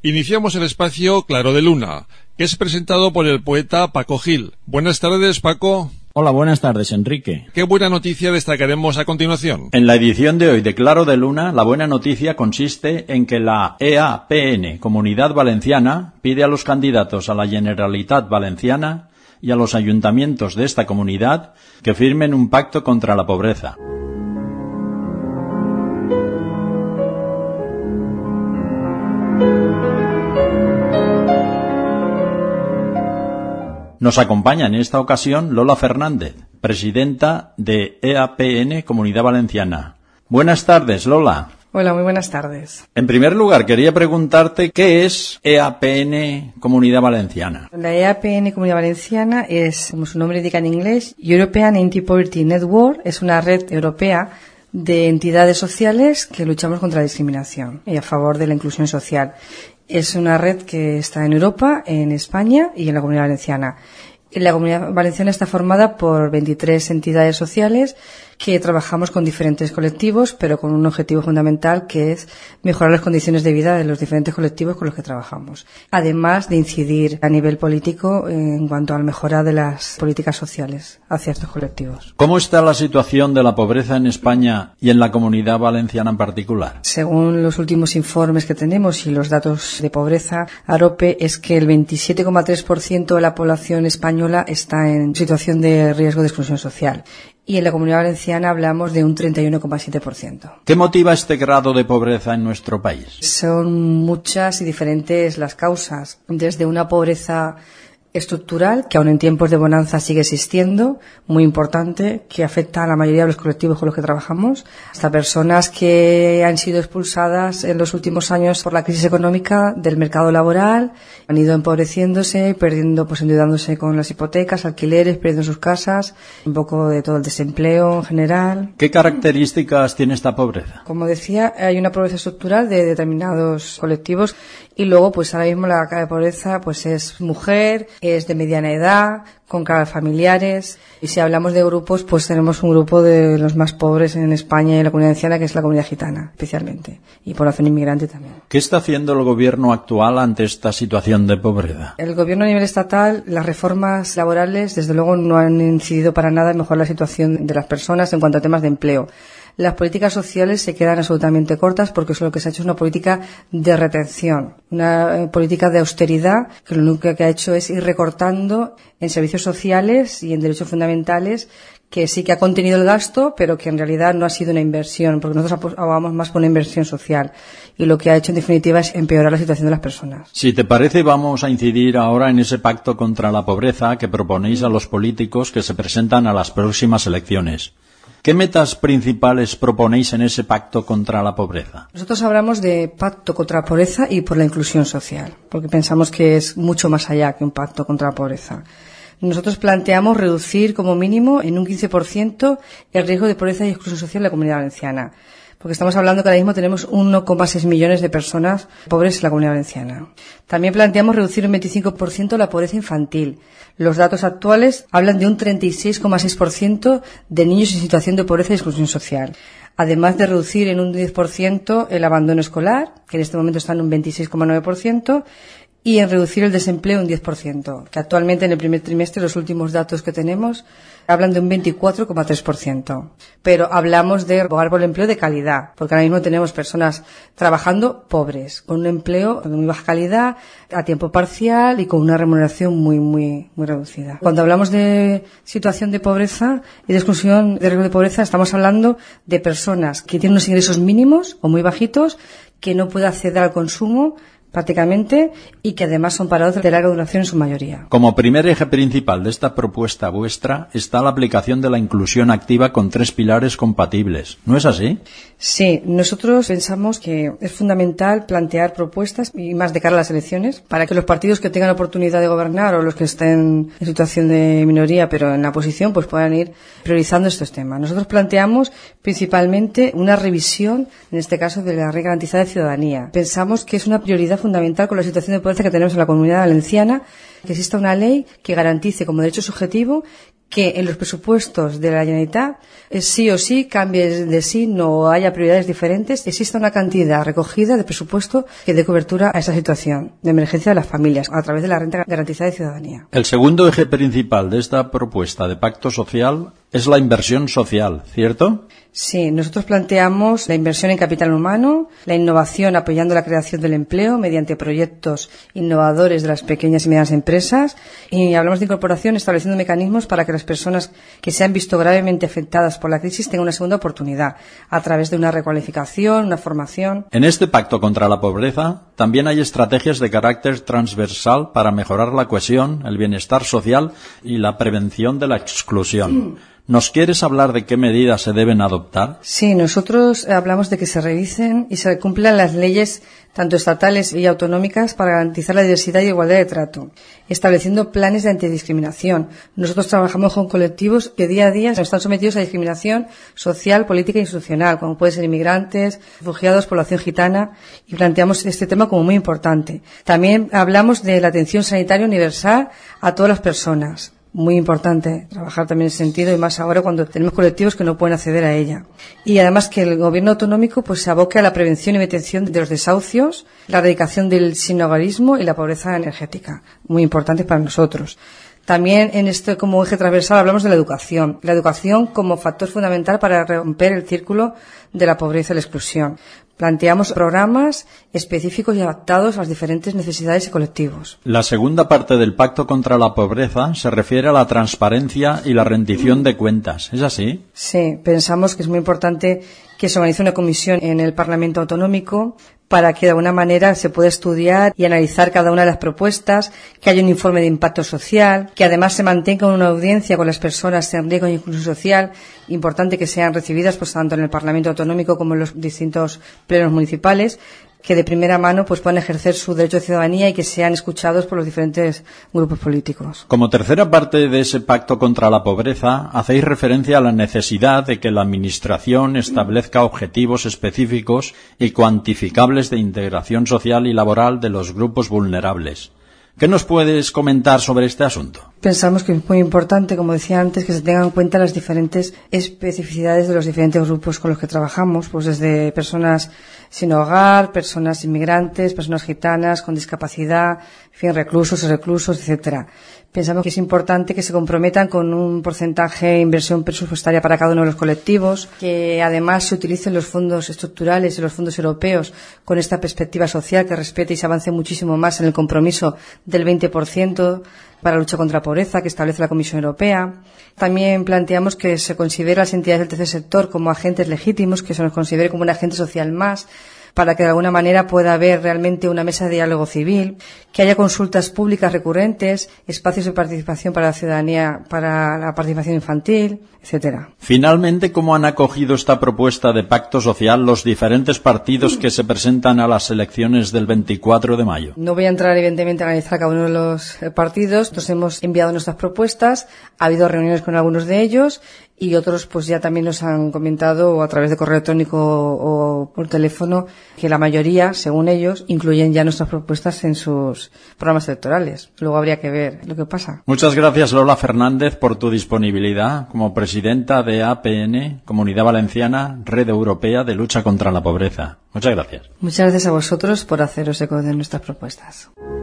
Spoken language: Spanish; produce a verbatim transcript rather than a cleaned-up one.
Iniciamos el espacio Claro de Luna, que es presentado por el poeta Paco Gil. Buenas tardes, Paco. Hola, buenas tardes, Enrique. ¿Qué buena noticia destacaremos a continuación? En la edición de hoy de Claro de Luna, la buena noticia consiste en que la E A P N, Comunidad Valenciana, pide a los candidatos a la Generalitat Valenciana y a los ayuntamientos de esta comunidad que firmen un pacto contra la pobreza. Nos acompaña en esta ocasión Lola Fernández, presidenta de E A P N Comunidad Valenciana. Buenas tardes, Lola. Hola, muy buenas tardes. En primer lugar, quería preguntarte qué es E A P N Comunidad Valenciana. La E A P N Comunidad Valenciana es, como su nombre indica en inglés, European Anti-Poverty Network. Es una red europea de entidades sociales que luchamos contra la discriminación y a favor de la inclusión social. Es una red que está en Europa, en España y en la Comunidad Valenciana. La Comunidad Valenciana está formada por veintitrés entidades sociales que trabajamos con diferentes colectivos, pero con un objetivo fundamental que es mejorar las condiciones de vida de los diferentes colectivos con los que trabajamos. Además de incidir a nivel político en cuanto a la mejora de las políticas sociales hacia estos colectivos. ¿Cómo está la situación de la pobreza en España y en la Comunidad Valenciana en particular? Según los últimos informes que tenemos y los datos de pobreza, AROPE, es que el veintisiete coma tres por ciento de la población española está en situación de riesgo de exclusión social. Y en la Comunidad Valenciana hablamos de un treinta y uno coma siete por ciento. ¿Qué motiva este grado de pobreza en nuestro país? Son muchas y diferentes las causas, desde una pobreza estructural, que aún en tiempos de bonanza sigue existiendo, muy importante, que afecta a la mayoría de los colectivos con los que trabajamos, hasta personas que han sido expulsadas en los últimos años por la crisis económica del mercado laboral, han ido empobreciéndose, perdiendo, pues endeudándose con las hipotecas, alquileres, perdiendo sus casas, un poco de todo el desempleo en general. ¿Qué características tiene esta pobreza? Como decía, hay una pobreza estructural de determinados colectivos y luego, pues ahora mismo la pobreza pues es mujer, es de mediana edad, con cargas familiares. Y si hablamos de grupos, pues tenemos un grupo de los más pobres en España y en la Comunidad Valenciana, que es la comunidad gitana, especialmente, y población inmigrante también. ¿Qué está haciendo el gobierno actual ante esta situación de pobreza? El gobierno a nivel estatal, las reformas laborales, desde luego, no han incidido para nada en mejorar la situación de las personas en cuanto a temas de empleo. Las políticas sociales se quedan absolutamente cortas porque eso lo que se ha hecho es una política de retención, una política de austeridad que lo único que ha hecho es ir recortando en servicios sociales y en derechos fundamentales, que sí que ha contenido el gasto, pero que en realidad no ha sido una inversión, porque nosotros abogamos más por una inversión social. Y lo que ha hecho en definitiva es empeorar la situación de las personas. Si te parece, vamos a incidir ahora en ese pacto contra la pobreza que proponéis a los políticos que se presentan a las próximas elecciones. ¿Qué metas principales proponéis en ese pacto contra la pobreza? Nosotros hablamos de pacto contra la pobreza y por la inclusión social, porque pensamos que es mucho más allá que un pacto contra la pobreza. Nosotros planteamos reducir como mínimo en un quince por ciento el riesgo de pobreza y exclusión social en la Comunidad Valenciana, porque estamos hablando que ahora mismo tenemos uno coma seis millones de personas pobres en la Comunidad Valenciana. También planteamos reducir un veinticinco por ciento la pobreza infantil. Los datos actuales hablan de un treinta y seis coma seis por ciento de niños en situación de pobreza y exclusión social. Además de reducir en un diez por ciento el abandono escolar, que en este momento está en un veintiséis coma nueve por ciento, y en reducir el desempleo un diez por ciento, que actualmente en el primer trimestre los últimos datos que tenemos hablan de un veinticuatro coma tres por ciento. Pero hablamos de abogar por el empleo de calidad, porque ahora mismo tenemos personas trabajando pobres, con un empleo de muy baja calidad, a tiempo parcial y con una remuneración muy, muy, muy reducida. Cuando hablamos de situación de pobreza y de exclusión de riesgo de pobreza, estamos hablando de personas que tienen unos ingresos mínimos o muy bajitos, que no pueden acceder al consumo prácticamente, y que además son parados de larga duración en su mayoría. Como primer eje principal de esta propuesta vuestra está la aplicación de la inclusión activa con tres pilares compatibles. ¿No es así? Sí, nosotros pensamos que es fundamental plantear propuestas, y más de cara a las elecciones, para que los partidos que tengan oportunidad de gobernar o los que estén en situación de minoría pero en la oposición pues puedan ir priorizando estos temas. Nosotros planteamos principalmente una revisión, en este caso, de la Renta Garantizada de Ciudadanía. Pensamos que es una prioridad fundamental con la situación de pobreza que tenemos en la Comunidad Valenciana, que exista una ley que garantice como derecho subjetivo que en los presupuestos de la Generalitat eh, sí o sí cambie de sí, no haya prioridades diferentes, exista una cantidad recogida de presupuesto que dé cobertura a esa situación de emergencia de las familias a través de la renta garantizada de ciudadanía. El segundo eje principal de esta propuesta de pacto social es la inversión social, ¿cierto? Sí, nosotros planteamos la inversión en capital humano, la innovación apoyando la creación del empleo mediante proyectos innovadores de las pequeñas y medianas empresas, y hablamos de incorporación estableciendo mecanismos para que las personas que se han visto gravemente afectadas por la crisis tengan una segunda oportunidad a través de una recualificación, una formación. En este pacto contra la pobreza también hay estrategias de carácter transversal para mejorar la cohesión, el bienestar social y la prevención de la exclusión. ¿Nos quieres hablar de qué medidas se deben adoptar? Sí, nosotros hablamos de que se revisen y se cumplan las leyes tanto estatales y autonómicas para garantizar la diversidad y igualdad de trato, estableciendo planes de antidiscriminación. Nosotros trabajamos con colectivos que día a día están sometidos a discriminación social, política e institucional, como pueden ser inmigrantes, refugiados, población gitana, y planteamos este tema como muy importante. También hablamos de la atención sanitaria universal a todas las personas. Muy importante trabajar también en ese sentido, y más ahora cuando tenemos colectivos que no pueden acceder a ella. Y además que el gobierno autonómico pues se aboque a la prevención y mitigación de los desahucios, la erradicación del sinhogarismo y la pobreza energética. Muy importante para nosotros. También en este como eje transversal hablamos de la educación. La educación como factor fundamental para romper el círculo de la pobreza y la exclusión. Planteamos programas específicos y adaptados a las diferentes necesidades y colectivos. La segunda parte del Pacto contra la Pobreza se refiere a la transparencia y la rendición de cuentas. ¿Es así? Sí, pensamos que es muy importante que se organice una comisión en el Parlamento Autonómico para que de alguna manera se pueda estudiar y analizar cada una de las propuestas, que haya un informe de impacto social, que además se mantenga una audiencia con las personas en riesgo de inclusión social, importante que sean recibidas pues tanto en el Parlamento Autonómico como en los distintos plenos municipales, que de primera mano pues puedan ejercer su derecho de ciudadanía y que sean escuchados por los diferentes grupos políticos. Como tercera parte de ese pacto contra la pobreza, hacéis referencia a la necesidad de que la Administración establezca objetivos específicos y cuantificables de integración social y laboral de los grupos vulnerables. ¿Qué nos puedes comentar sobre este asunto? Pensamos que es muy importante, como decía antes, que se tengan en cuenta las diferentes especificidades de los diferentes grupos con los que trabajamos, pues desde personas sin hogar, personas inmigrantes, personas gitanas con discapacidad, en fin, reclusos y reclusos, etcétera. Pensamos que es importante que se comprometan con un porcentaje de inversión presupuestaria para cada uno de los colectivos, que además se utilicen los fondos estructurales y los fondos europeos con esta perspectiva social que respete y se avance muchísimo más en el compromiso del veinte por ciento para la lucha contra la pobreza que establece la Comisión Europea. También planteamos que se considere a las entidades del tercer sector como agentes legítimos, que se nos considere como un agente social más, para que de alguna manera pueda haber realmente una mesa de diálogo civil, que haya consultas públicas recurrentes, espacios de participación para la ciudadanía, para la participación infantil, etcétera. Finalmente, ¿cómo han acogido esta propuesta de pacto social los diferentes partidos que se presentan a las elecciones del veinticuatro de mayo? No voy a entrar evidentemente a analizar cada uno de los partidos. Nos hemos enviado nuestras propuestas, ha habido reuniones con algunos de ellos y otros pues ya también nos han comentado a través de correo electrónico o por teléfono que la mayoría, según ellos, incluyen ya nuestras propuestas en sus programas electorales. Luego habría que ver lo que pasa. Muchas gracias, Lola Fernández, por tu disponibilidad como presidenta de A P N, Comunidad Valenciana, Red Europea de Lucha contra la Pobreza. Muchas gracias. Muchas gracias a vosotros por haceros eco de nuestras propuestas.